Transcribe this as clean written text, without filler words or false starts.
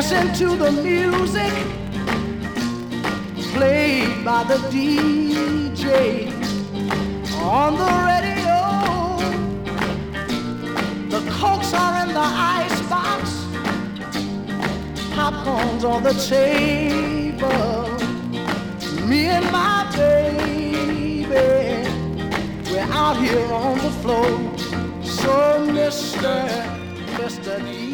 listen to the music played by the DJ on the radio. The Cokes are in the icebox, popcorn's on the table. Me and my baby, we're out here on the floor. So Mr. DJ,